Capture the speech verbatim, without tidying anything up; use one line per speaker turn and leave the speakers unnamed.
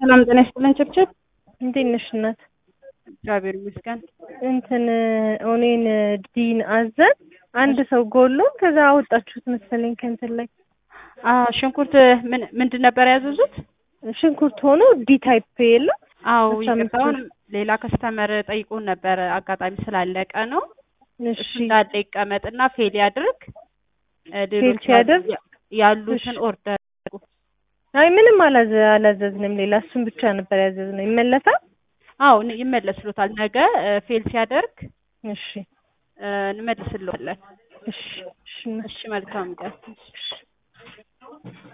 ሰላም ጤና ይስጥልን ችብችብ
እንዴት ነሽ እናት?
እግዚአብሔር ይመስገን።
እንትን ኦኔን ዲን አዘን አንድ ሰው ጎሎ ከዛ አወጣችሁት መሰለኝ ከእንትን ላይ።
አዎ ሽንኩርት ምን ምንድን ነበር ያዘዙት?
ሽንኩርት ሆኖ ዲ ታይፕ የለም።
አዎ ይቅርታውን ሌላ ከስተመር ጠይቆን ነበር አጋጣሚ ስላለቀ ነው። እሺ እንዳለ ይቀመጥና ፌል ያድርግ። ሌሎች ያሉትን ኦርደር
አይ ምንም አላዘ አላዘዝንም። ሌላ እሱን ብቻ ነበር ያዘዝነው። ይመለሳል?
አዎ ይመለስልዎታል። ነገ ፌል ሲያደርግ
እሺ
እንመልስልዎታለን።
እሺ እሺ
እሺ መልካም ቀን።